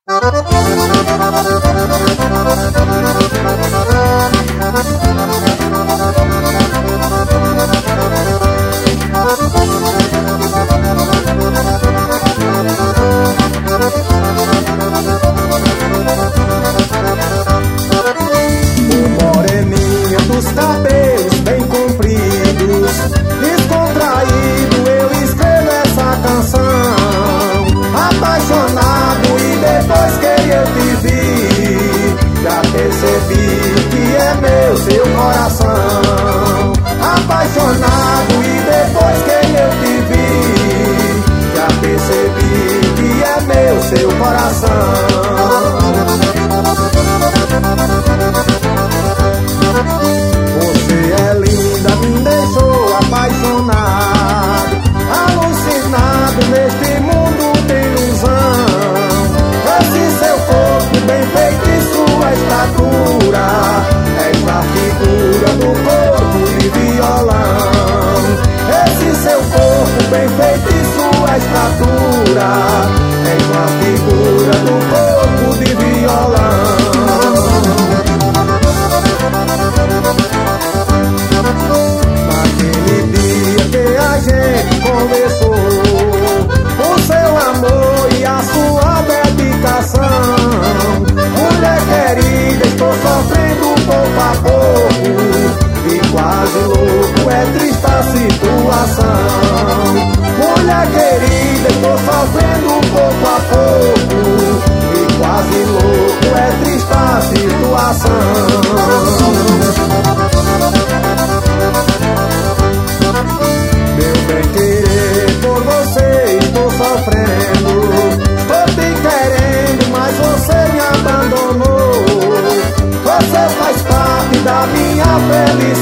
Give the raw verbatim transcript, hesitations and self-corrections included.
Seu coração apaixonado, e depois que eu te vi, já percebi que é meu seu coração. Você é linda, me deixou apaixonado, alucinado neste mundo de ilusão. Esse seu corpo bem feito e sua estatura, a figura do corpo de violão. Esse seu corpo bem feito e sua estatura, é uma figura do corpo de violão. Naquele dia que a gente conversou, o seu amor e a sua dedicação, mulher querida, estou sofrendo pouco a pouco, e quase louco é triste a situação. Mulher querida, estou sofrendo pouco a pouco, e quase louco é triste a situação. Meu bem querer, por você estou sofrendo, estou te querendo, mas você me abandonou. Você faz parte da minha felicidade,